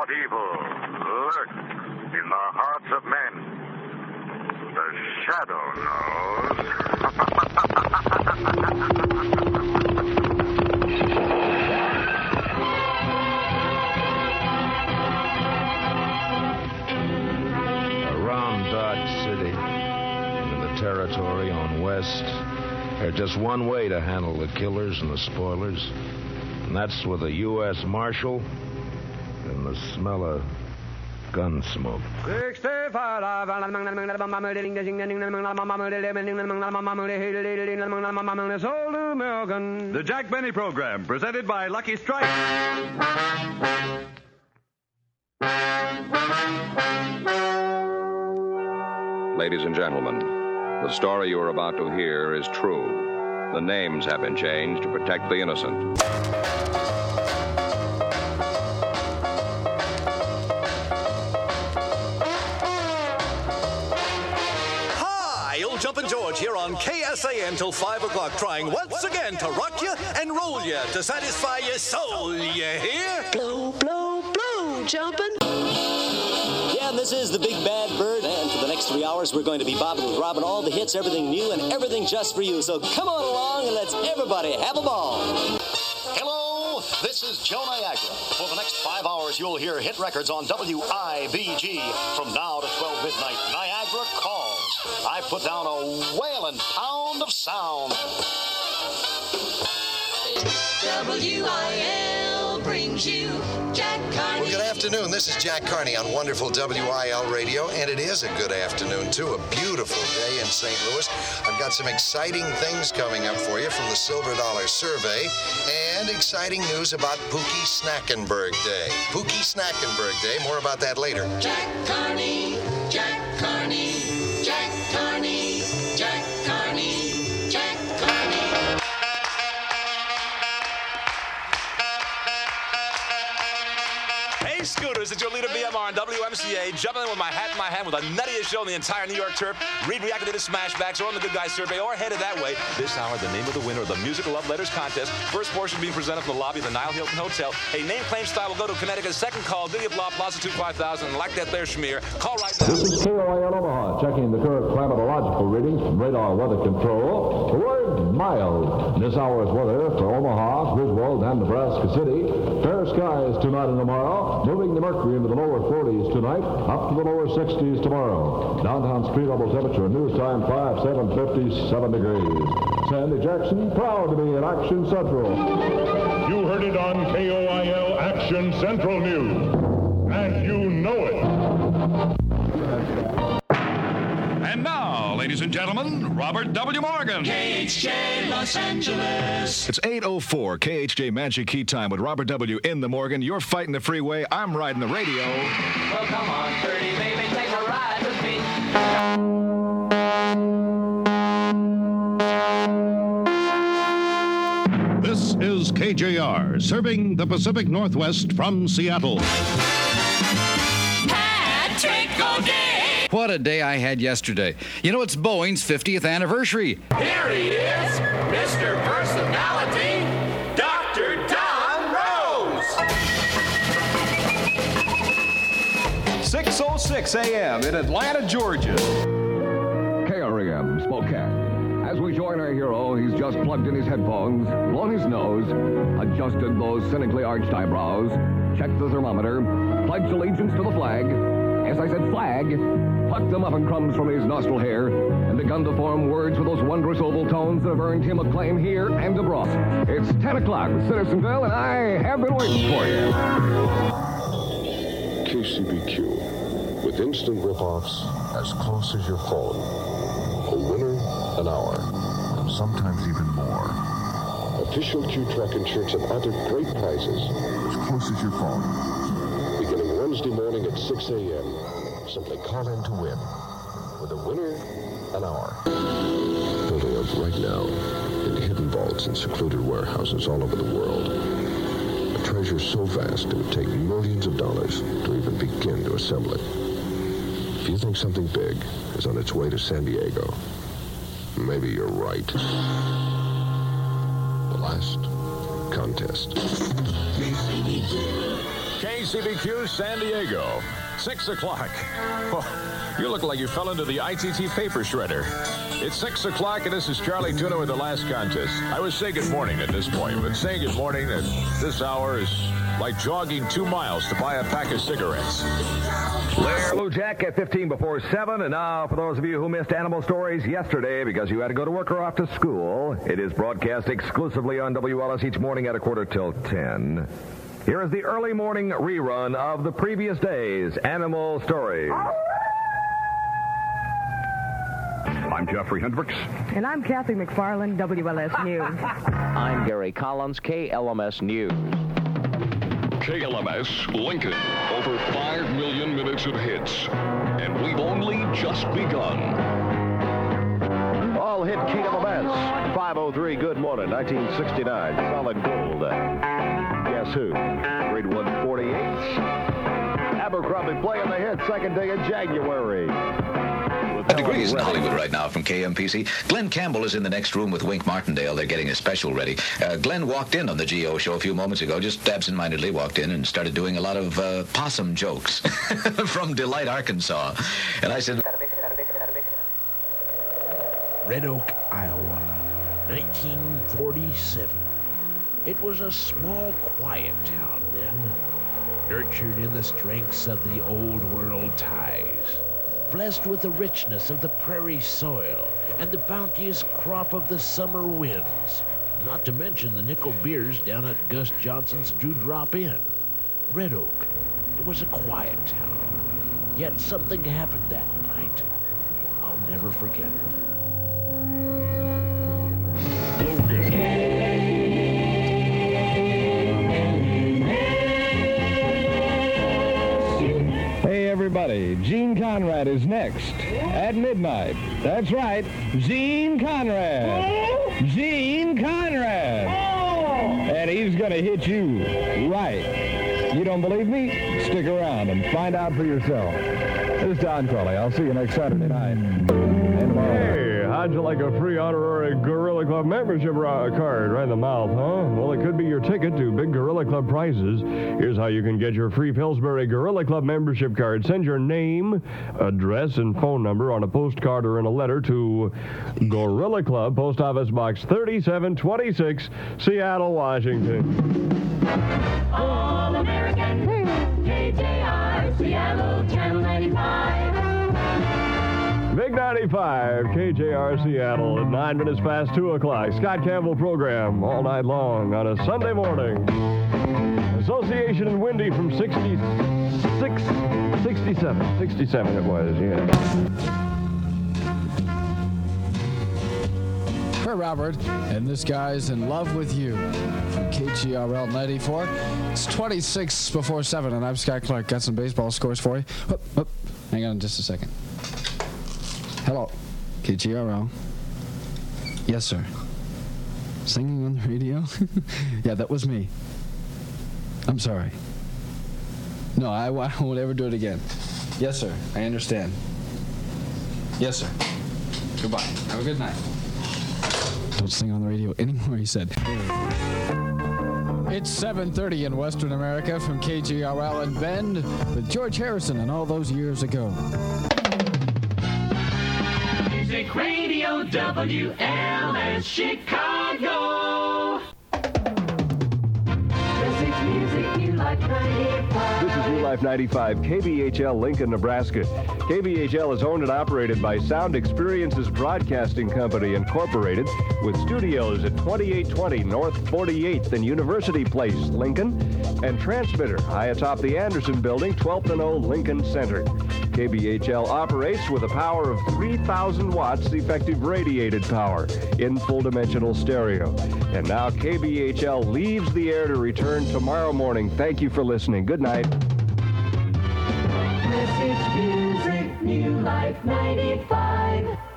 what evil lurks in the hearts of men, the Shadow Around Dodge City, in the territory on West, there's just one way to handle the killers and the spoilers, and that's with a U.S. Marshal and the smell of gun smoke. The Jack Benny Program, presented by Lucky Strike. Ladies and gentlemen, the story you are about to hear is true. The names have been changed to protect the innocent. Jumpin' George here on KSAN till 5 o'clock, trying once again to rock you and roll you to satisfy your soul, you hear? Blow, blow, blow, Jumpin'. Yeah, and this is the Big Bad Bird, and for the next 3 hours, we're going to be bobbing with Robin, all the hits, everything new, and everything just for you. So come on along and let's everybody have a ball. Hello, this is Joe Niagara. For the next 5 hours, you'll hear hit records on WIBG from now to 12 midnight. Niagara Calls. I put down a whaling pound of sound. WIL brings you Jack Carney. Well, good afternoon. This is Jack Carney on wonderful WIL Radio, and it is a good afternoon, too. A beautiful day in St. Louis. I've got some exciting things coming up for you from the Silver Dollar Survey, and exciting news about Pookie Snackenberg Day. Pookie Snackenberg Day. More about that later. Jack Carney, Jack Carney, Jack Carney, Jack Carney, Jack Carney. Hey, Scooters, it's your leader BMR on WMCA, jumping in with my hat in my hand with the nuttiest show in the entire New York turf. Read reacted to the Smashbacks or on the Good Guys Survey or headed that way. This hour, the name of the winner of the Musical Love Letters contest. First portion being presented from the lobby of the Nile Hilton Hotel. A name claim style will go to Connecticut. Second call, Diddy of Law, Plaza 25000. And like that there, Schmear. Call right now. This is KOIL Omaha, checking the current climatological readings from radar weather control. The word mild. This hour's weather for Omaha, Griswold, and Nebraska City. Fair skies tonight and tomorrow. Moving the mercury into the lower 40s tonight, up to the lower 60s tomorrow. Downtown street level temperature, news time 5/7/57 degrees. Sandy Jackson, proud to be in Action Central. You heard it on KOIL Action Central News, and you know it. And now, ladies and gentlemen, Robert W. Morgan. KHJ Los Angeles. It's 8:04 KHJ Magic Key Time with Robert W. in the Morgan. You're fighting the freeway. I'm riding the radio. Well, come on, 30, baby, take a ride with me. This is KJR, serving the Pacific Northwest from Seattle. Patrick O'Day. What a day I had yesterday. You know, it's Boeing's 50th anniversary. Here he is, Mr. Personality, Dr. Don Rose. 6:06 a.m. in Atlanta, Georgia. KREM, Spokane. As we join our hero, he's just plugged in his headphones, blown his nose, adjusted those cynically arched eyebrows, checked the thermometer, pledged allegiance to the flag. As I said flag, plucked the muffin crumbs from his nostril hair, and begun to form words with those wondrous oval tones that have earned him acclaim here and abroad. It's 10 o'clock, Citizenville, and I have been waiting for you. KCBQ, with instant rip-offs as close as your phone. A winner, an hour, sometimes even more. Official Q-Track shirts and other great prizes as close as your phone. Beginning Wednesday morning at 6 a.m. Simply call in to win. With a winner, an hour. Building up right now in hidden vaults and secluded warehouses all over the world. A treasure so vast it would take millions of dollars to even begin to assemble it. If you think something big is on its way to San Diego, maybe you're right. The last contest. KCBQ San Diego. 6 o'clock. Oh, you look like you fell into the ITT paper shredder. It's 6 o'clock, and this is Charlie Tuna with the last contest. I would say good morning at this point, but saying good morning at this hour is like jogging 2 miles to buy a pack of cigarettes. Larry Lou Jack at 15 before 7. And now, for those of you who missed Animal Stories yesterday because you had to go to work or off to school, it is broadcast exclusively on WLS each morning at 9:45. Here is the early morning rerun of the previous day's Animal Stories. I'm Jeffrey Hendricks. And I'm Kathy McFarland, WLS News. I'm Gary Collins, KLMS News. KLMS, Lincoln. Over 5 million minutes of hits. And we've only just begun. All hit KLMS. 503, good morning, 1969. Solid gold. Guess who? Grade 148. Abercrombie playing the hit, second day of January. A degree is in Hollywood right now from KMPC. Glenn Campbell is in the next room with Wink Martindale. They're getting a special ready. Glenn walked in on the GO show a few moments ago, just absent-mindedly walked in and started doing a lot of possum jokes from Delight, Arkansas. And I said... Red Oak, Iowa, 1947. It was a small, quiet town then, nurtured in the strengths of the old world ties. Blessed with the richness of the prairie soil and the bounteous crop of the summer winds, not to mention the nickel beers down at Gus Johnson's Dewdrop Inn. Red Oak, it was a quiet town, yet something happened that night. I'll never forget it. Hey everybody, Gene Conrad is next at midnight. That's right, Gene Conrad. Gene Conrad. And he's going to hit you right. You don't believe me? Stick around and find out for yourself. This is Don Crowley. I'll see you next Saturday night. And tomorrow. Hey, how'd you like a free honorary Gorilla Club membership card right in the mouth, huh? Well, it could be your ticket to big Gorilla Club prizes. Here's how you can get your free Pillsbury Gorilla Club membership card. Send your name, address, and phone number on a postcard or in a letter to Gorilla Club, Post Office Box 3726, Seattle, Washington. All American, KJR, Seattle, Channel 95. Big 95, KJR Seattle, at 9 minutes past 2 o'clock. Scott Campbell program all night long on a Sunday morning. Association in Windy from 67 it was, yeah. We're Robert, and this guy's in love with you from KGRL 94. It's 26 before 7, and I'm Scott Clark. Got some baseball scores for you. Hang on just a second. Hello, KGRL. Yes, sir. Singing on the radio? Yeah, that was me. I'm sorry. No, I won't ever do it again. Yes, sir. I understand. Yes, sir. Goodbye. Have a good night. Don't sing on the radio anymore, he said. It's 7:30 in Western America from KGRL in Bend with George Harrison and All Those Years Ago. Music Radio WLS Chicago. Music, New Life 95. This is New Life 95, KBHL, Lincoln, Nebraska. KBHL is owned and operated by Sound Experiences Broadcasting Company, Incorporated, with studios at 2820 North 48th and University Place, Lincoln, and transmitter high atop the Anderson Building, 12th and O Lincoln Center. KBHL operates with a power of 3,000 watts effective radiated power in full-dimensional stereo. And now KBHL leaves the air to return tomorrow morning. Thank you for listening. Good night. This is Music New Life 95.